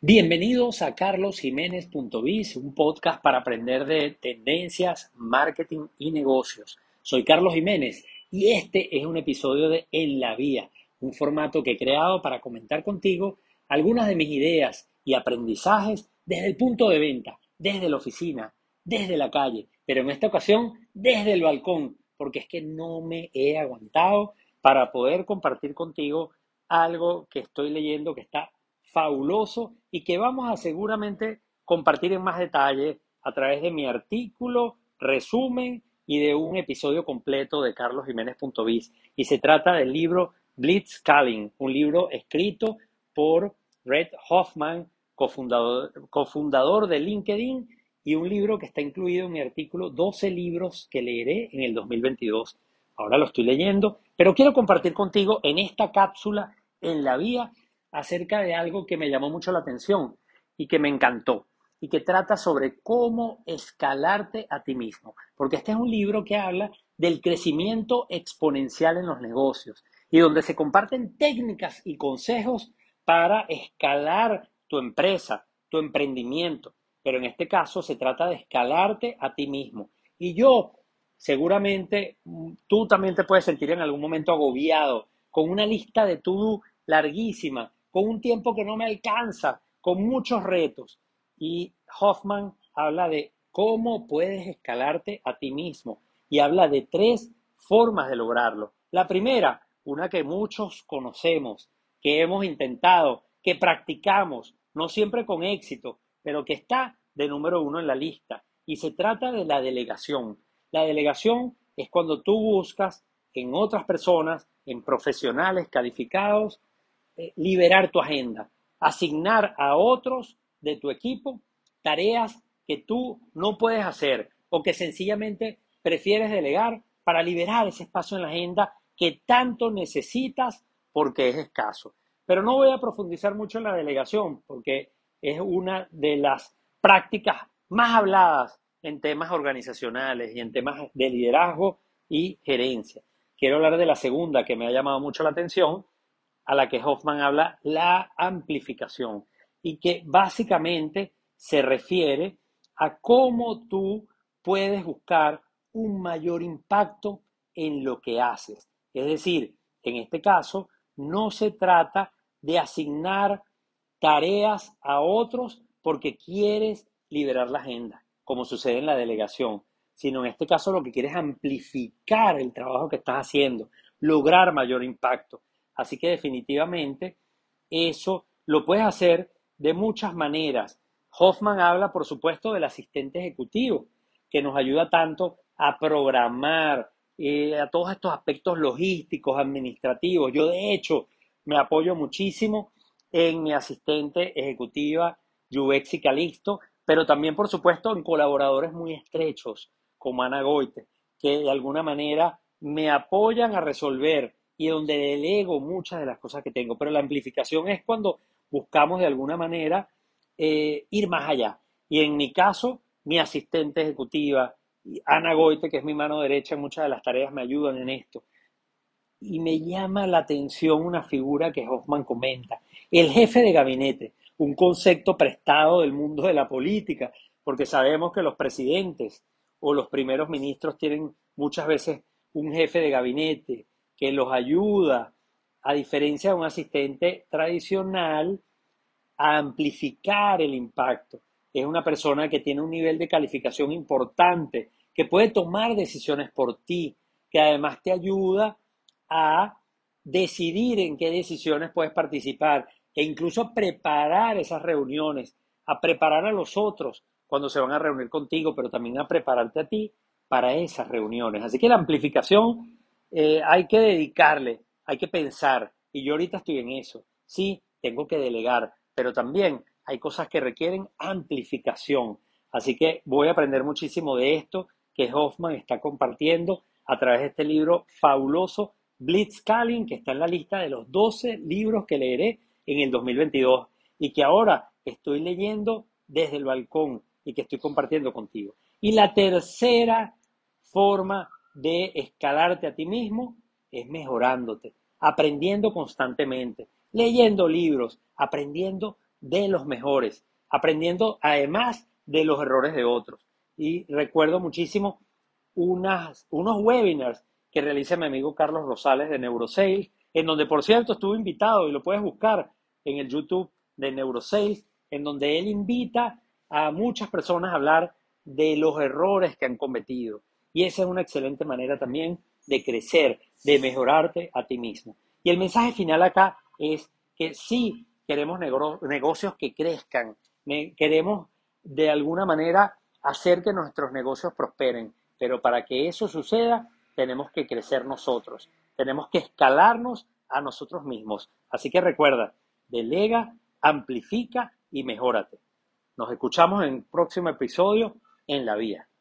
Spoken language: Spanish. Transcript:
Bienvenidos a carlosjimenez.biz, un podcast para aprender de tendencias, marketing y negocios. Soy Carlos Jiménez y este es un episodio de En la Vía, un formato que he creado para comentar contigo algunas de mis ideas y aprendizajes desde el punto de venta, desde la oficina, desde la calle, pero en esta ocasión desde el balcón, porque es que no me he aguantado para poder compartir contigo algo que estoy leyendo que está fabuloso y que vamos a seguramente compartir en más detalle a través de mi artículo, resumen y de un episodio completo de carlosjimenez.biz. Y se trata del libro Blitzscaling, un libro escrito por Reid Hoffman, cofundador de LinkedIn, y un libro que está incluido en mi artículo 12 libros que leeré en el 2022. Ahora lo estoy leyendo, pero quiero compartir contigo en esta cápsula en la vía acerca de algo que me llamó mucho la atención y que me encantó y que trata sobre cómo escalarte a ti mismo. Porque este es un libro que habla del crecimiento exponencial en los negocios y donde se comparten técnicas y consejos para escalar tu empresa, tu emprendimiento. Pero en este caso se trata de escalarte a ti mismo. Y yo, seguramente, tú también te puedes sentir en algún momento agobiado con una lista de to-do larguísima, con un tiempo que no me alcanza, con muchos retos. Y Hoffman habla de cómo puedes escalarte a ti mismo y habla de tres formas de lograrlo. La primera, una que muchos conocemos, que hemos intentado, que practicamos, no siempre con éxito, pero que está de número uno en la lista. Y se trata de la delegación. La delegación es cuando tú buscas en otras personas, en profesionales calificados, liberar tu agenda, asignar a otros de tu equipo tareas que tú no puedes hacer o que sencillamente prefieres delegar para liberar ese espacio en la agenda que tanto necesitas porque es escaso. Pero no voy a profundizar mucho en la delegación porque es una de las prácticas más habladas en temas organizacionales y en temas de liderazgo y gerencia. Quiero hablar de la segunda que me ha llamado mucho la atención, a la que Hoffman habla, la amplificación, y que básicamente se refiere a cómo tú puedes buscar un mayor impacto en lo que haces. Es decir, en este caso, no se trata de asignar tareas a otros porque quieres liberar la agenda, como sucede en la delegación, sino en este caso lo que quieres es amplificar el trabajo que estás haciendo, lograr mayor impacto. Así que definitivamente eso lo puedes hacer de muchas maneras. Hoffman habla, por supuesto, del asistente ejecutivo, que nos ayuda tanto a programar, a todos estos aspectos logísticos, administrativos. Yo, de hecho, me apoyo muchísimo en mi asistente ejecutiva, Yubex y Calixto, pero también, por supuesto, en colaboradores muy estrechos, como Ana Goite, que de alguna manera me apoyan a resolver y donde delego muchas de las cosas que tengo. Pero la amplificación es cuando buscamos de alguna manera ir más allá. Y en mi caso, mi asistente ejecutiva, Ana Goite, que es mi mano derecha en muchas de las tareas, me ayudan en esto. Y me llama la atención una figura que Hoffman comenta, el jefe de gabinete, un concepto prestado del mundo de la política, porque sabemos que los presidentes o los primeros ministros tienen muchas veces un jefe de gabinete que los ayuda, a diferencia de un asistente tradicional, a amplificar el impacto. Es una persona que tiene un nivel de calificación importante, que puede tomar decisiones por ti, que además te ayuda a decidir en qué decisiones puedes participar e incluso preparar esas reuniones, a preparar a los otros cuando se van a reunir contigo, pero también a prepararte a ti para esas reuniones. Así que la amplificación hay que dedicarle, hay que pensar, y yo ahorita estoy en eso. Sí, tengo que delegar, pero también hay cosas que requieren amplificación. Así que voy a aprender muchísimo de esto que Hoffman está compartiendo a través de este libro fabuloso, Blitzscaling, que está en la lista de los 12 libros que leeré en el 2022 y que ahora estoy leyendo desde el balcón y que estoy compartiendo contigo. Y la tercera forma de escalarte a ti mismo es mejorándote, aprendiendo constantemente, leyendo libros, aprendiendo de los mejores, aprendiendo además de los errores de otros. Y recuerdo muchísimo unos webinars que realiza mi amigo Carlos Rosales de Neurosales, en donde por cierto estuve invitado y lo puedes buscar en el YouTube de Neurosales, en donde él invita a muchas personas a hablar de los errores que han cometido. Y esa es una excelente manera también de crecer, de mejorarte a ti mismo. Y el mensaje final acá es que sí queremos negocios que crezcan, queremos de alguna manera hacer que nuestros negocios prosperen, pero para que eso suceda tenemos que crecer nosotros, tenemos que escalarnos a nosotros mismos. Así que recuerda, delega, amplifica y mejórate. Nos escuchamos en el próximo episodio en La Vía.